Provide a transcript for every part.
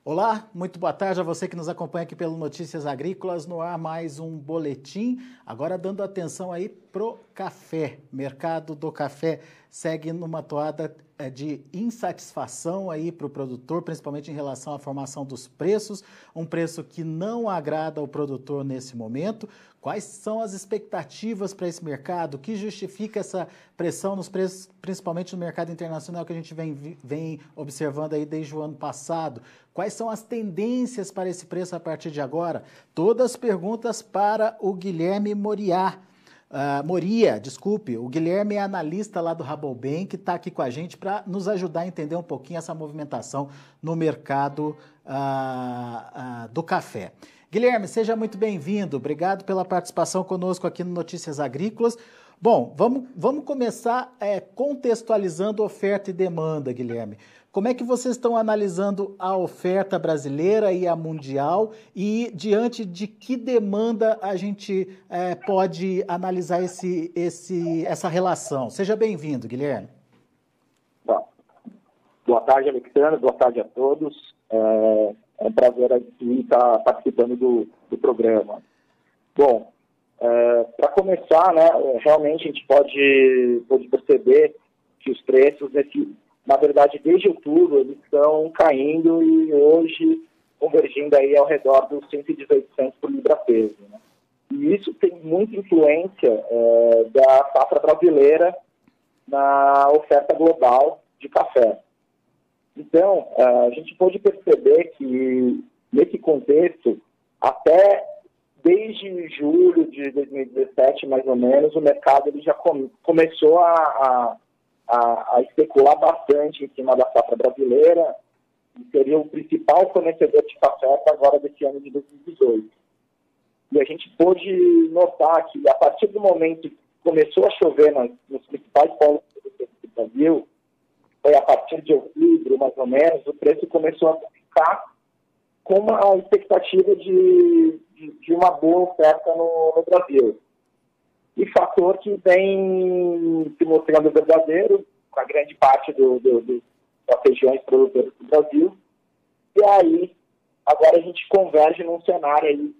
Olá, muito boa tarde a você que nos acompanha aqui pelo Notícias Agrícolas, no ar mais um boletim, agora dando atenção aí pro café. O mercado do café segue numa toada de insatisfação aí para o produtor, principalmente em relação à formação dos preços, um preço que não agrada ao produtor nesse momento. Quais são as expectativas para esse mercado? O que justifica essa pressão nos preços, principalmente no mercado internacional que a gente vem observando aí desde o ano passado? Quais são as tendências para esse preço a partir de agora? Todas perguntas para o Guilherme Moria. O Guilherme é analista lá do Rabobank, que está aqui com a gente para nos ajudar a entender um pouquinho essa movimentação no mercado do café. Guilherme, seja muito bem-vindo. Obrigado pela participação conosco aqui no Notícias Agrícolas. Bom, vamos começar contextualizando oferta e demanda, Guilherme. Como é que vocês estão analisando a oferta brasileira e a mundial e diante de que demanda a gente pode analisar essa relação? Seja bem-vindo, Guilherme. Bom, boa tarde, Alexandre. Boa tarde a todos. É um prazer aqui estar participando do programa. Bom, para começar, né, realmente a gente pode perceber que os preços, na verdade, desde outubro, eles estão caindo e hoje convergindo aí ao redor dos 118 centos por libra-peso. Né? E isso tem muita influência da safra brasileira na oferta global de café. Então, a gente pode perceber que, nesse contexto, até desde julho de 2017, mais ou menos, o mercado ele já começou a especular bastante em cima da safra brasileira, e seria o principal fornecedor de café agora desse ano de 2018. E a gente pôde notar que, a partir do momento que começou a chover nos principais polos do Brasil, foi a partir de outubro, mais ou menos, o preço começou a ficar com uma expectativa de uma boa oferta no Brasil. E fator que vem se mostrando verdadeiro com a grande parte das regiões produtoras do Brasil. E aí, agora a gente converge num cenário aí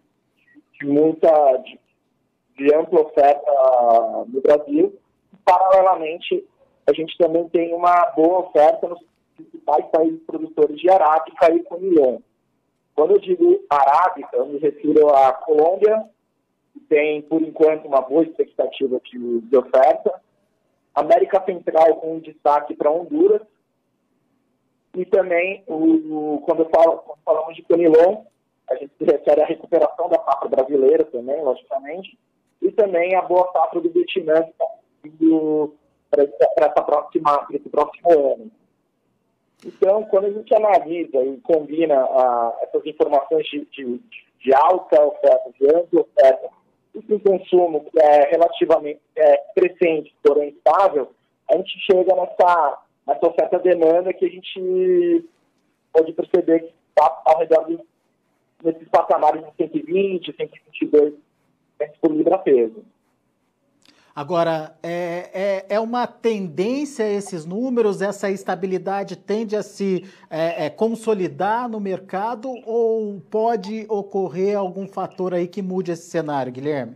de ampla oferta no Brasil. E, paralelamente, a gente também tem uma boa oferta nos principais países produtores de arábica e conilhão. Quando eu digo arábica, eu me refiro à Colômbia, que tem, por enquanto, uma boa expectativa de oferta. América Central com um destaque para Honduras. E também, quando falamos de conilhão, a gente se refere à recuperação da safra brasileira também, logicamente, e também a boa safra do Vietnã, que está vindo para esse próximo ano. Então, quando a gente analisa e combina essas informações de alta oferta, de ampla oferta, e com consumo que é relativamente crescente, porém estável, a gente chega nessa oferta-demanda que a gente pode perceber que está ao redor desses patamares de 120, 122 por libra-peso. Agora, é uma tendência esses números, essa estabilidade tende a se consolidar no mercado ou pode ocorrer algum fator aí que mude esse cenário, Guilherme?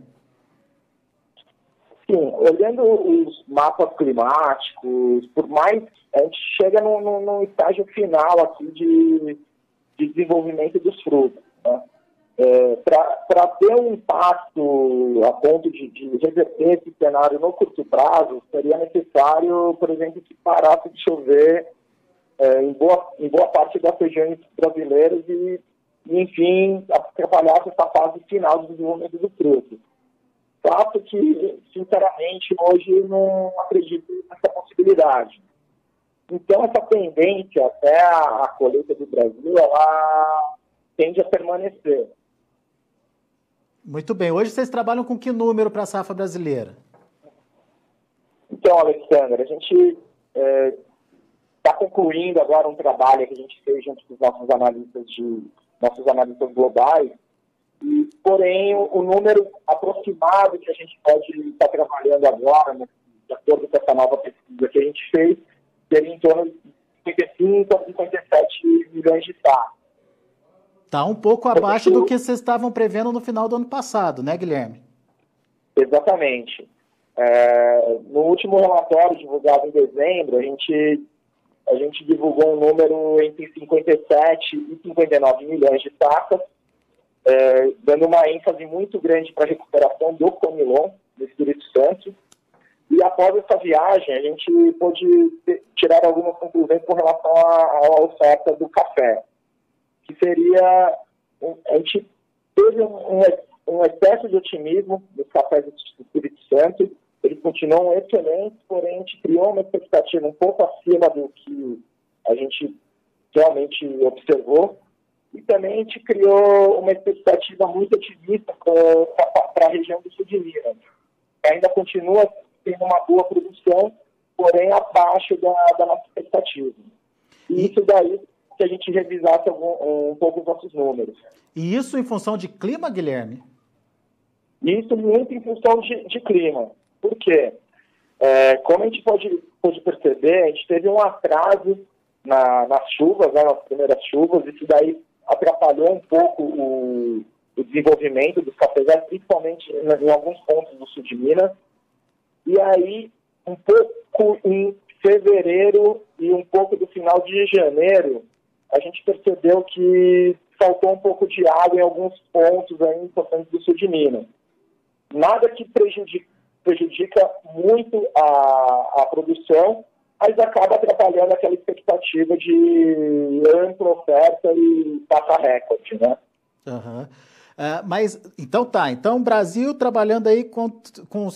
Sim, olhando os mapas climáticos, por mais a gente chega no estágio final aqui de desenvolvimento dos frutos, né? Para ter um impacto a ponto de reverter esse cenário no curto prazo, seria necessário, por exemplo, que parasse de chover em boa parte das regiões brasileiras e enfim, atrapalhasse essa fase final do desenvolvimento do fruto. Fato que, sinceramente, hoje eu não acredito nessa possibilidade. Então, essa tendência até a colheita do Brasil, ela tende a permanecer. Muito bem. Hoje vocês trabalham com que número para a safra brasileira? Então, Alexandre, a gente está concluindo agora um trabalho que a gente fez junto com os nossos analistas globais, porém o número aproximado que a gente pode estar trabalhando agora, né, de acordo com essa nova pesquisa que a gente fez, seria em torno de 55 a 57 milhões de sacos. Está um pouco abaixo do que vocês estavam prevendo no final do ano passado, né, Guilherme? Exatamente. No último relatório divulgado em dezembro, a gente divulgou um número entre 57 e 59 milhões de sacas, dando uma ênfase muito grande para a recuperação do Conilon, do Espírito Santo. E após essa viagem, a gente pôde tirar algumas conclusões com relação à oferta do café, que seria, a gente teve um excesso de otimismo dos cafés do Espírito Santo. Eles continuam excelentes, porém a gente criou uma expectativa um pouco acima do que a gente realmente observou. E também a gente criou uma expectativa muito otimista para a região do sul de Minas. Ainda continua tendo uma boa produção, porém abaixo da nossa expectativa. E isso daí que a gente revisasse um pouco os nossos números. E isso em função de clima, Guilherme? Isso muito em função de clima. Por quê? Como a gente pode perceber, a gente teve um atraso nas chuvas, nas primeiras chuvas. Isso daí atrapalhou um pouco o desenvolvimento dos cafezais, principalmente em alguns pontos do sul de Minas. E aí, um pouco em fevereiro e um pouco do final de janeiro, a gente percebeu que faltou um pouco de água em alguns pontos aí importantes do sul de Minas. Nada que prejudica muito a produção, mas acaba atrapalhando aquela expectativa de ampla oferta e passar recorde, né? Uhum. Mas, então tá. Então, o Brasil trabalhando aí com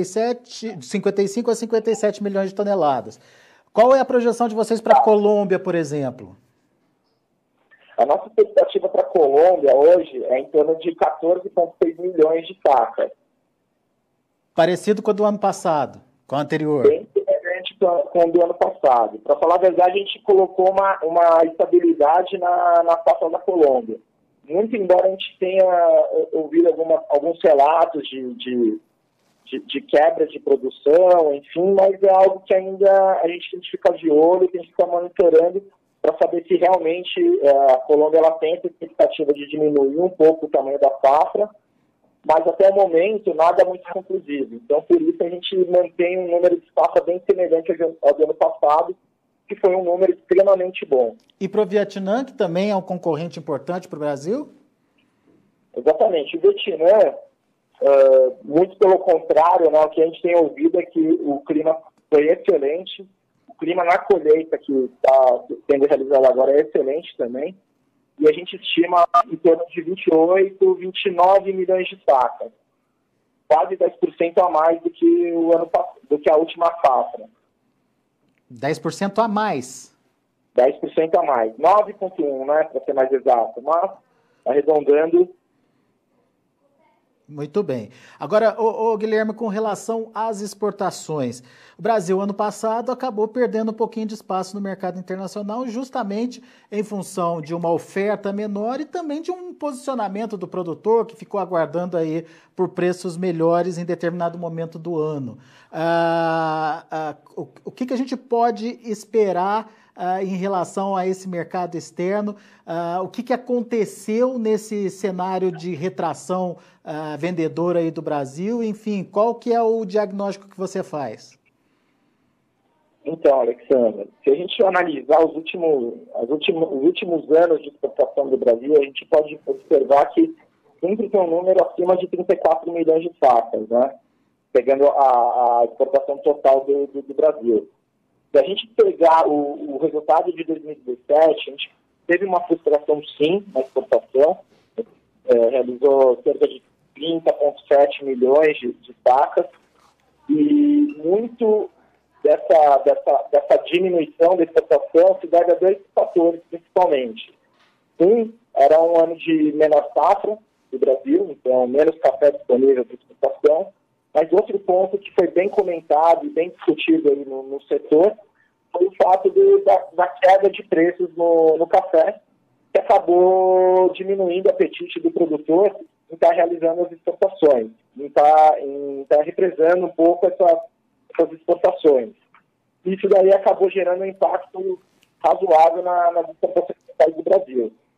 55 a 57 milhões de toneladas. Qual é a projeção de vocês para a Colômbia, por exemplo? A nossa expectativa para a Colômbia hoje é em torno de 14,6 milhões de sacas. Parecido com o do ano passado, com o anterior. Bem semelhante com o do ano passado. Para falar a verdade, a gente colocou uma estabilidade na safra da Colômbia. Muito embora a gente tenha ouvido alguns relatos de quebra de produção, enfim, mas é algo que ainda a gente tem que ficar de olho, tem que ficar monitorando para saber se realmente a Colômbia ela tem essa expectativa de diminuir um pouco o tamanho da safra, mas até o momento nada muito conclusivo. Então, por isso a gente mantém um número de safra bem semelhante ao do ano passado, que foi um número extremamente bom. E para o Vietnã, que também é um concorrente importante para o Brasil? Exatamente. O Vietnã, muito pelo contrário, né, o que a gente tem ouvido é que o clima foi excelente. O clima na colheita que está sendo realizado agora é excelente também. E a gente estima em torno de 28, 29 milhões de sacas. Quase 10% a mais do que a última safra. 10% a mais? 10% a mais. 9,1, né, para ser mais exato. Mas, arredondando... Muito bem. Agora, Guilherme, com relação às exportações, o Brasil, ano passado, acabou perdendo um pouquinho de espaço no mercado internacional, justamente em função de uma oferta menor e também de um posicionamento do produtor que ficou aguardando aí por preços melhores em determinado momento do ano. O que a gente pode esperar em relação a esse mercado externo? O que aconteceu nesse cenário de retração vendedora aí do Brasil? Enfim, qual que é o diagnóstico que você faz? Então, Alexandre, se a gente analisar os últimos anos de exportação do Brasil, a gente pode observar que sempre tem um número acima de 34 milhões de sacas, né? Pegando a exportação total do Brasil. Se a gente pegar o resultado de 2017, a gente teve uma frustração, sim, na exportação. Realizou cerca de 30,7 milhões de sacas. E muito dessa diminuição da exportação se deve a dois fatores, principalmente. Era um ano de menor safra do Brasil, então menos café disponível para exportação. Mas outro ponto que foi bem comentado e bem discutido aí no setor foi o fato da queda de preços no café, que acabou diminuindo o apetite do produtor em estar realizando as exportações, em estar represando um pouco essas exportações. Isso daí acabou gerando um impacto razoável nas exportações do Brasil.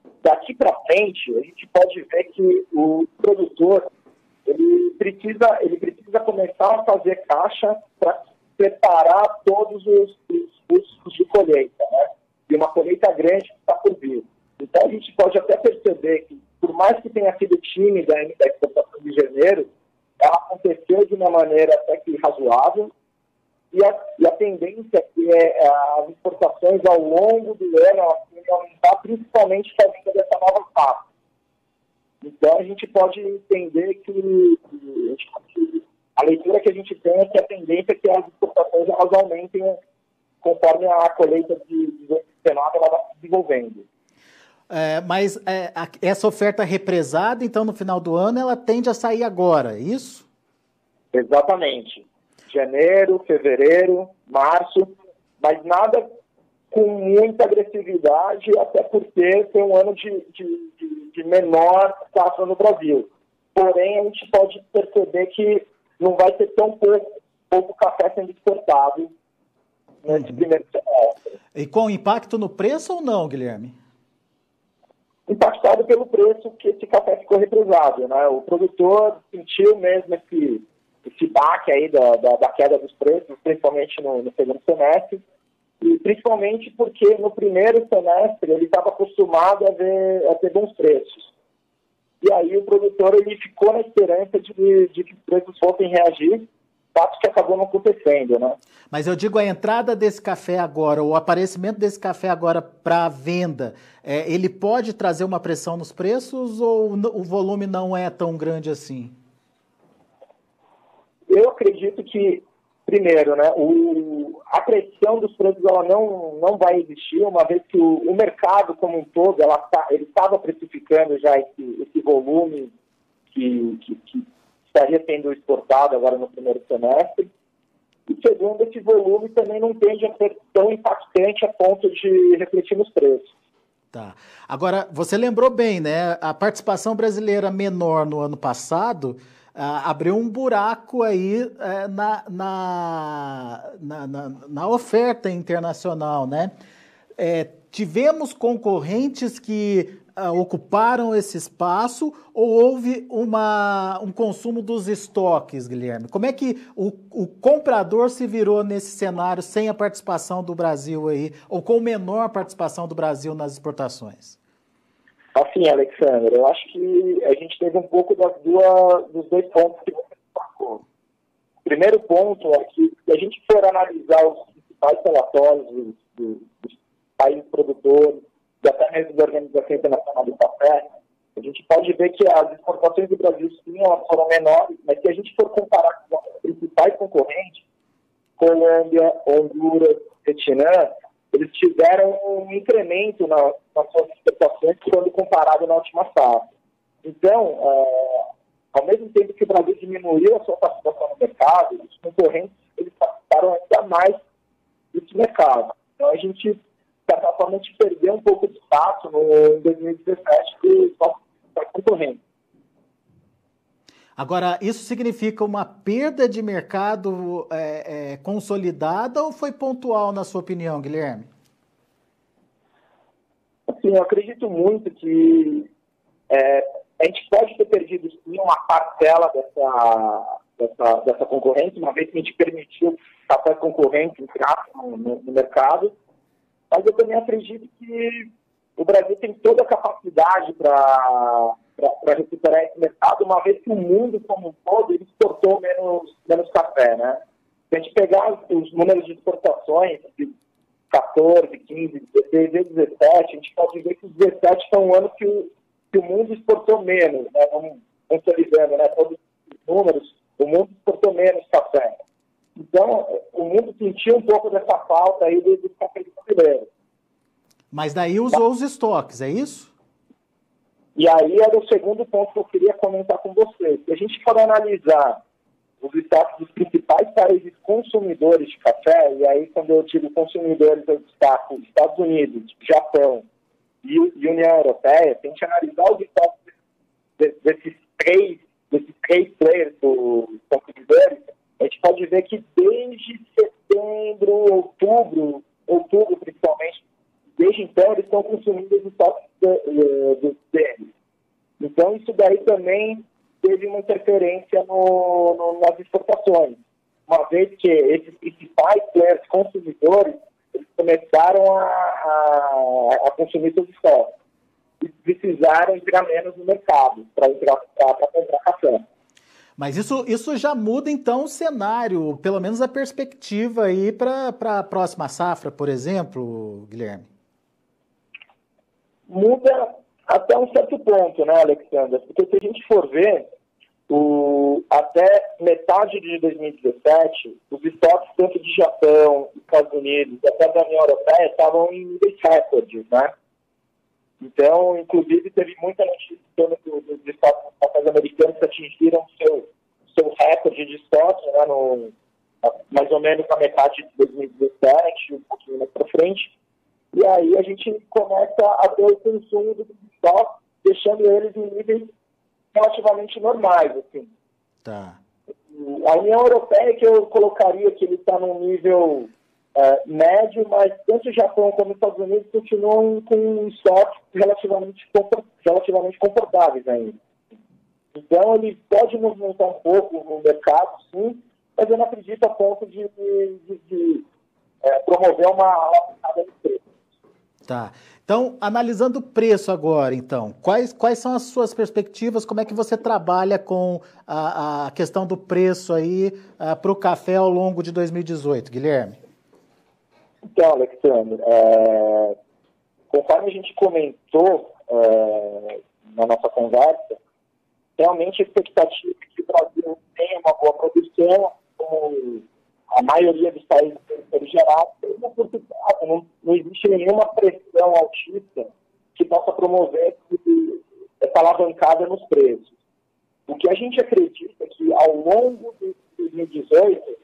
daqui para frente, a gente pode ver que o produtor ele precisa começar a fazer caixa para preparar todos os custos de colheita, né? E uma colheita grande que está por vir. Então, a gente pode até perceber que, por mais que tenha sido tímida ainda a exportação de janeiro, ela aconteceu de uma maneira até que razoável, e a tendência é as exportações ao longo do ano aumentar, principalmente com a vinda dessa nova safra. Então, a gente pode entender que a leitura que a gente tem é que a tendência é que as exportações elas aumentem conforme a colheita de 2019 ela vai se desenvolvendo. Mas essa oferta represada, então, no final do ano, ela tende a sair agora, é isso? Exatamente. Janeiro, fevereiro, março, mas nada com muita agressividade, até porque foi um ano de menor safra no Brasil. Porém, a gente pode perceber que não vai ter tão pouco café sendo exportado nesse primeiro semestre. E com impacto no preço ou não, Guilherme? Impactado pelo preço que esse café ficou represado, né? O produtor sentiu mesmo esse baque aí da queda dos preços, principalmente no segundo semestre, e principalmente porque no primeiro semestre ele estava acostumado a ter bons preços. E aí o produtor ele ficou na esperança de que os preços fossem reagir, fato que acabou não acontecendo, né? Mas eu digo, a entrada desse café agora, o aparecimento desse café agora para a venda, ele pode trazer uma pressão nos preços ou o volume não é tão grande assim? Eu acredito que, primeiro, né, a pressão dos preços ela não vai existir, uma vez que o mercado como um todo ele estava precificando já esse volume que estaria sendo exportado agora no primeiro semestre. E segundo, esse volume também não tende a ser tão impactante a ponto de refletir nos preços. Tá. Agora, você lembrou bem, né? A participação brasileira menor no ano passado abriu um buraco aí na oferta internacional, né? Tivemos concorrentes que ocuparam esse espaço ou houve um consumo dos estoques, Guilherme? Como é que o comprador se virou nesse cenário sem a participação do Brasil aí, ou com menor participação do Brasil nas exportações? Assim, Alexandre, eu acho que a gente teve um pouco dos dois pontos que você destacou. O primeiro ponto é que, se a gente for analisar os principais relatórios dos países produtores, e até mesmo da Organização Internacional do Café, a gente pode ver que as exportações do Brasil, sim, elas foram menores, mas se a gente for comparar com os principais concorrentes, Colômbia, Honduras, Vietnã, eles tiveram um incremento nas suas exportações quando comparado na última safra. Então, ao mesmo tempo que o Brasil diminuiu a sua participação no mercado, os concorrentes eles participaram ainda mais desse mercado. Então, a gente, de certa forma, perdeu um pouco de espaço em 2017 dos nossos concorrentes. Agora, isso significa uma perda de mercado consolidada ou foi pontual, na sua opinião, Guilherme? Assim, eu acredito muito que a gente pode ter perdido, sim, uma parcela dessa concorrência, uma vez que a gente permitiu café concorrente entrar no mercado, mas eu também acredito que o Brasil tem toda a capacidade para recuperar esse mercado, uma vez que o mundo como um todo ele exportou menos café, né? Se a gente pegar os números de exportações de 14, 15, 16 e 17, a gente pode ver que os 17 foi um ano que o mundo exportou menos, né? Vamos consolidando, né? Todos os números, o mundo exportou menos café. Então, o mundo sentiu um pouco dessa falta aí dos cafés brasileiros. Mas daí usou os estoques, é isso? E aí era o segundo ponto que eu queria comentar com vocês. Se a gente for analisar os estoques dos principais países consumidores de café, e aí quando eu digo consumidores eu destaco Estados Unidos, Japão e União Europeia, se a gente analisar os estoques desses três players dos consumidores, a gente pode ver que desde setembro, outubro principalmente, desde então eles estão consumindo os estoques também teve uma interferência nas exportações, uma vez que esses principais players consumidores eles começaram a consumir seus estoques e precisaram entrar menos no mercado para comprar café. Mas isso já muda, então, o cenário, pelo menos a perspectiva aí para a próxima safra, por exemplo, Guilherme? Muda até um certo ponto, né, Alexandre? Porque se a gente for ver, até metade de 2017, os estoques tanto de Japão, Estados Unidos, até da União Europeia, estavam em níveis recordes, né? Então, inclusive, teve muita notícia dos estoques dos cafés americanos que atingiram seu recorde de estoque, né, mais ou menos na metade de 2017, um pouquinho mais para frente. E aí a gente começa a ter o consumo dos estoques, deixando eles em níveis relativamente normais, assim. Tá. A União Europeia, que eu colocaria que ele está num nível médio, mas tanto o Japão como os Estados Unidos continuam com estoques relativamente confortáveis ainda. Então, ele pode movimentar um pouco no mercado, sim, mas eu não acredito a ponto de promover uma alavancada de preço. Tá. Então, analisando o preço agora, então, quais são as suas perspectivas? Como é que você trabalha com a questão do preço aí para o café ao longo de 2018, Guilherme? Então, Alexandre, conforme a gente comentou na nossa conversa, realmente a expectativa é que o Brasil tenha uma boa produção, como a maioria dos países em geral, não existe nenhuma pressão altista que possa promover essa alavancada nos preços. O que a gente acredita é que ao longo de 2018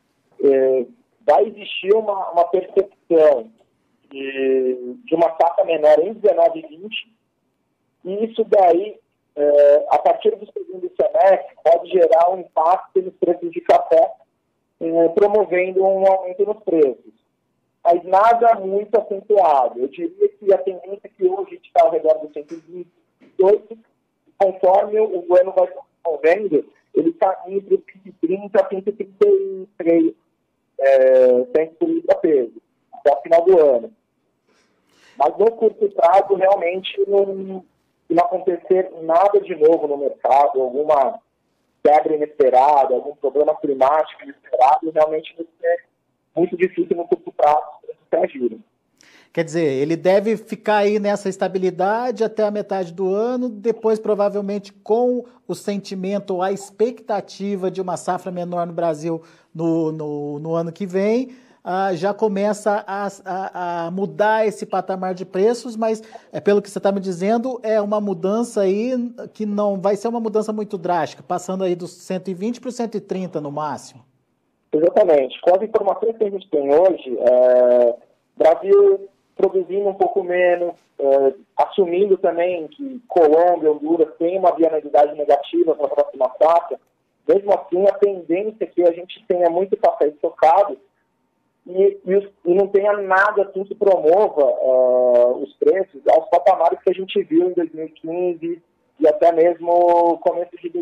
vai existir uma percepção de uma safra menor em 19 e 20, e isso daí, a partir do segundo semestre, pode gerar um impacto nos preços de café, promovendo um aumento nos preços. Mas nada muito acentuado. Eu diria que a tendência que hoje a gente está ao redor dos 128, conforme o ano vai se desenvolvendo, ele está entre 130 a 133 centos por litro a peso, até o final do ano. Mas no curto prazo, realmente, não acontecer nada de novo no mercado, alguma quebra inesperada, algum problema climático inesperado, realmente vai ser muito difícil no curto prazo para agir. Quer dizer, ele deve ficar aí nessa estabilidade até a metade do ano, depois provavelmente com o sentimento, a expectativa de uma safra menor no Brasil no ano que vem, já começa a mudar esse patamar de preços, mas pelo que você está me dizendo, é uma mudança aí que não vai ser uma mudança muito drástica, passando aí dos 120 para os 130 no máximo. Exatamente. Com as informações que a gente tem hoje, Brasil produzindo um pouco menos, assumindo também que Colômbia e Honduras têm uma bianualidade negativa para a próxima safra, mesmo assim a tendência é que a gente tenha muito café estocado e não tenha nada assim que promova os preços aos patamares que a gente viu em 2015 e até mesmo começo de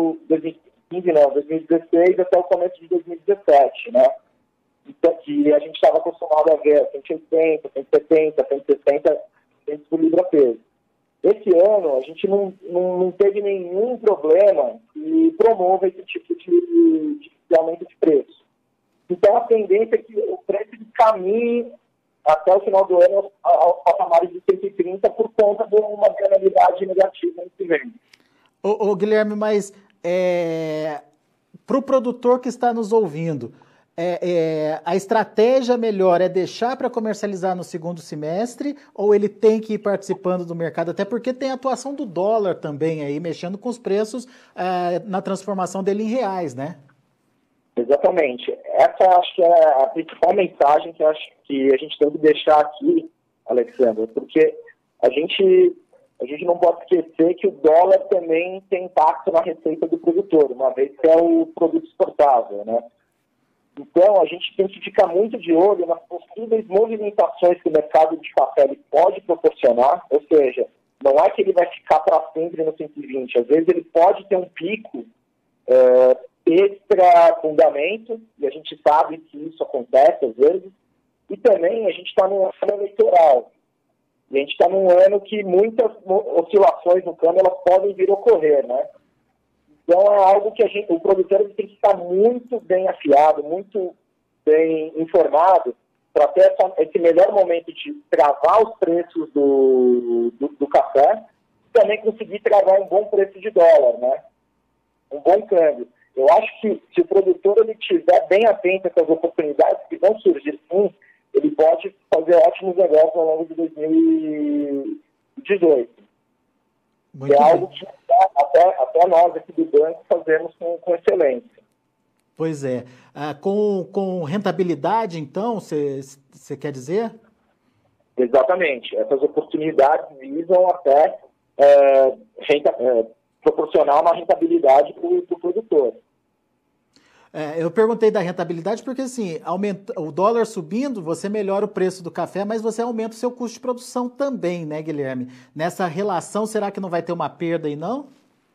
2016 até o começo de 2017, né? Então, que a gente estava acostumado a ver 180, 170, 160 centos por libra peso. Esse ano, a gente não teve nenhum problema que promova esse tipo de aumento de preço. Então, a tendência é que o preço caminhe até o final do ano aos patamares de 130 por conta de uma granulidade negativa nesse vento. Ô, Guilherme, mas para o produtor que está nos ouvindo, a estratégia melhor é deixar para comercializar no segundo semestre ou ele tem que ir participando do mercado? Até porque tem a atuação do dólar também aí, mexendo com os preços na transformação dele em reais, né? Exatamente. Essa acho que é a principal mensagem que acho que a gente tem que deixar aqui, Alexandre, porque a gente não pode esquecer que o dólar também tem impacto na receita do produtor, uma vez que é o produto exportável, né? Então, a gente tem que ficar muito de olho nas possíveis movimentações que o mercado de café pode proporcionar, ou seja, Não é que ele vai ficar para sempre no 120. Às vezes ele pode ter um pico extra fundamento, e a gente sabe que isso acontece às vezes, e também a gente está num ano eleitoral. E a gente está num ano que muitas oscilações no câmbio elas podem vir a ocorrer, né? Então é algo que o produtor ele tem que estar muito bem afiado, muito bem informado, para ter esse melhor momento de travar os preços do café e também conseguir travar um bom preço de dólar, né? Um bom câmbio. Eu acho que se o produtor ele estiver bem atento a essas oportunidades que vão surgir, sim, ele pode fazer ótimos negócios ao longo de 2018. Muito é bem. Algo que até nós aqui do banco fazemos com excelência. Pois é. Com rentabilidade, então, você quer dizer? Exatamente. Essas oportunidades visam até proporcionar uma rentabilidade para o produtor. Eu perguntei da rentabilidade porque, assim, o dólar subindo, você melhora o preço do café, mas você aumenta o seu custo de produção também, né, Guilherme? Nessa relação, será que não vai ter uma perda aí, não?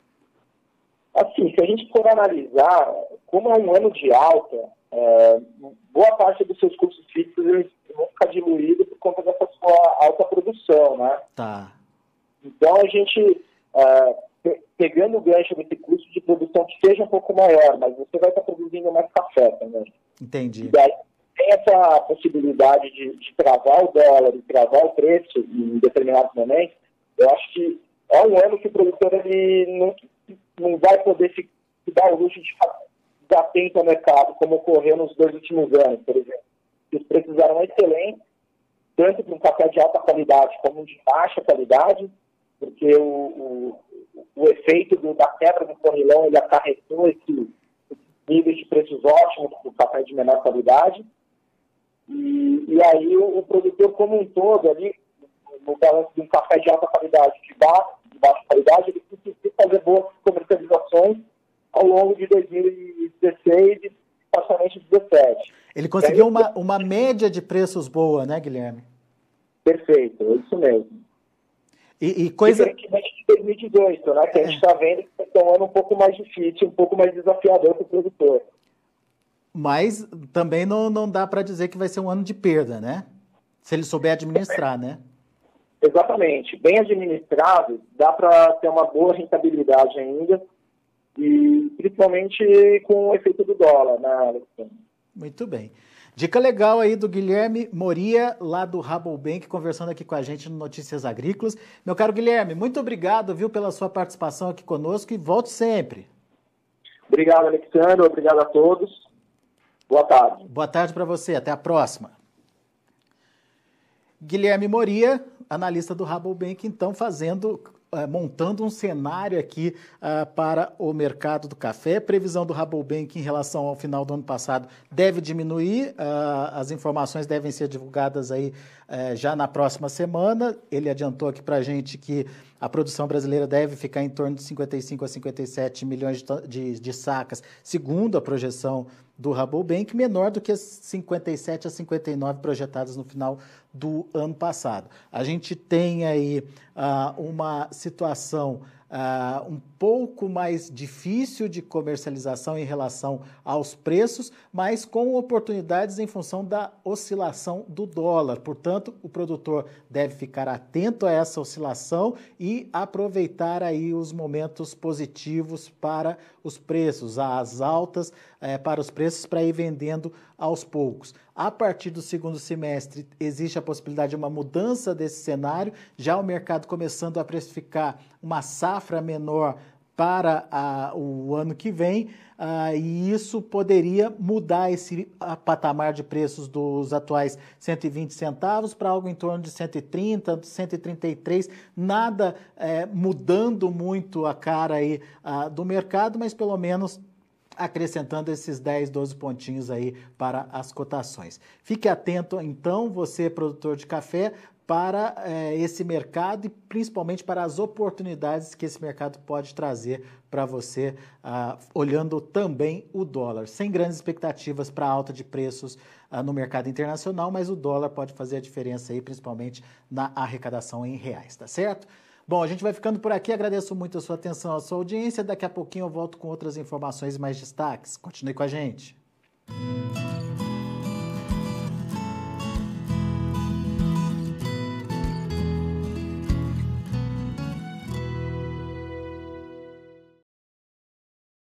Assim, se a gente for analisar, como é um ano de alta, boa parte dos seus custos fixos eles vão ficar diluídos por conta dessa sua alta produção, né? Tá. Então, a gente, pegando o gancho desse custo de produção que seja um pouco maior, mas você vai estar produzindo mais café também. Entendi. E daí tem essa possibilidade de travar o dólar e travar o preço em determinados momentos. Eu acho que é um ano que o produtor ele não vai poder se dar o luxo de ficar atento ao mercado, como ocorreu nos 2 últimos anos, por exemplo. Os preços eram excelentes, tanto para um café de alta qualidade como de baixa qualidade, porque o efeito da quebra do correlão ele acarretou esses níveis de preços ótimos para o café de menor qualidade. E aí o produtor como um todo ali, no balanço de um café de alta qualidade de baixa qualidade, ele conseguiu fazer boas comercializações ao longo de 2016 e praticamente 2017. Ele conseguiu uma média de preços boa, né, Guilherme? Perfeito, é isso mesmo. E coisa... Diferentemente de 2018, né, que a gente está vendo que é um ano um pouco mais difícil, um pouco mais desafiador para o produtor. Mas também não dá para dizer que vai ser um ano de perda, né? Se ele souber administrar, né? Exatamente. Bem administrado, dá para ter uma boa rentabilidade ainda, e principalmente com o efeito do dólar, né, Alexandre? Muito bem. Dica legal aí do Guilherme Moria, lá do Rabobank, conversando aqui com a gente no Notícias Agrícolas. Meu caro Guilherme, muito obrigado, viu, pela sua participação aqui conosco e volte sempre. Obrigado, Alexandre. Obrigado a todos. Boa tarde. Boa tarde para você. Até a próxima. Guilherme Moria, analista do Rabobank, então montando um cenário aqui para o mercado do café. Previsão do Rabobank em relação ao final do ano passado deve diminuir, as informações devem ser divulgadas aí já na próxima semana. Ele adiantou aqui para a gente que a produção brasileira deve ficar em torno de 55 a 57 milhões de sacas, segundo a projeção do Rabobank, menor do que as 57 a 59 projetadas no final do ano passado. A gente tem aí uma situação um pouco mais difícil de comercialização em relação aos preços, mas com oportunidades em função da oscilação do dólar. Portanto, o produtor deve ficar atento a essa oscilação e aproveitar aí os momentos positivos para os preços, as altas para os preços, para ir vendendo aos poucos. A partir do segundo semestre, existe a possibilidade de uma mudança desse cenário, já o mercado começando a precificar uma safra menor para o ano que vem, e isso poderia mudar esse patamar de preços dos atuais 120 centavos para algo em torno de 130, 133, nada mudando muito a cara aí do mercado, mas pelo menos acrescentando esses 10, 12 pontinhos aí para as cotações. Fique atento, então, você, produtor de café, para esse mercado e principalmente para as oportunidades que esse mercado pode trazer para você, olhando também o dólar. Sem grandes expectativas para alta de preços no mercado internacional, mas o dólar pode fazer a diferença aí, principalmente na arrecadação em reais, tá certo? Bom, a gente vai ficando por aqui. Agradeço muito a sua atenção, a sua audiência. Daqui a pouquinho eu volto com outras informações e mais destaques. Continue com a gente.